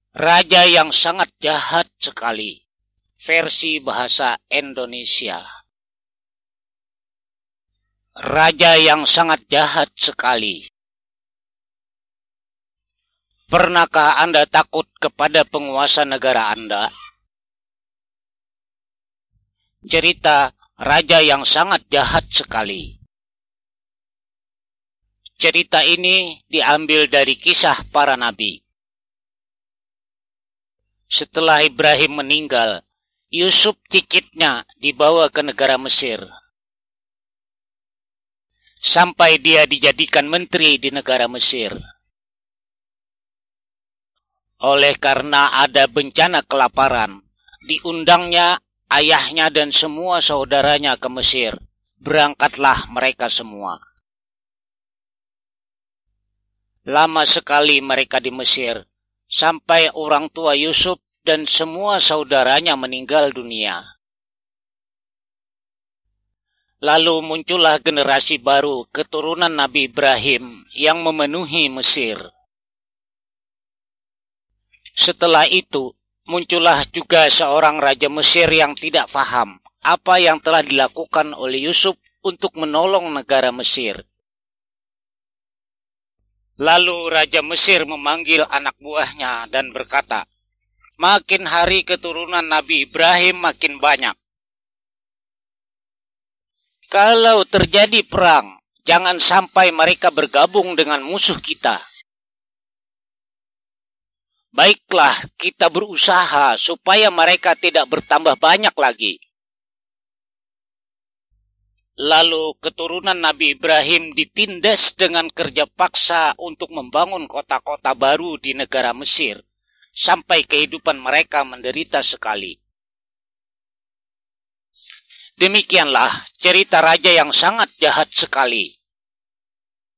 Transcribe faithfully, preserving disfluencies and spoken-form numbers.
Raja yang sangat jahat sekali. Versi bahasa Indonesia. Raja yang sangat jahat sekali. Pernahkah Anda takut kepada penguasa negara Anda? Cerita raja yang sangat jahat sekali. Cerita ini diambil dari kisah para nabi. Setelah Ibrahim meninggal, Yusuf cicitnya dibawa ke negara Mesir. Sampai dia dijadikan menteri di negara Mesir. Oleh karena ada bencana kelaparan, diundangnya ayahnya dan semua saudaranya ke Mesir. Berangkatlah mereka semua. Lama sekali mereka di Mesir, sampai orang tua Yusuf dan semua saudaranya meninggal dunia. Lalu muncullah generasi baru keturunan Nabi Ibrahim yang memenuhi Mesir. Setelah itu, muncullah juga seorang raja Mesir yang tidak faham apa yang telah dilakukan oleh Yusuf untuk menolong negara Mesir. Lalu Raja Mesir memanggil anak buahnya dan berkata, "Makin hari keturunan Nabi Ibrahim makin banyak. Kalau terjadi perang, jangan sampai mereka bergabung dengan musuh kita. Baiklah, kita berusaha supaya mereka tidak bertambah banyak lagi." Lalu keturunan Nabi Ibrahim ditindas dengan kerja paksa untuk membangun kota-kota baru di negara Mesir, sampai kehidupan mereka menderita sekali. Demikianlah cerita raja yang sangat jahat sekali.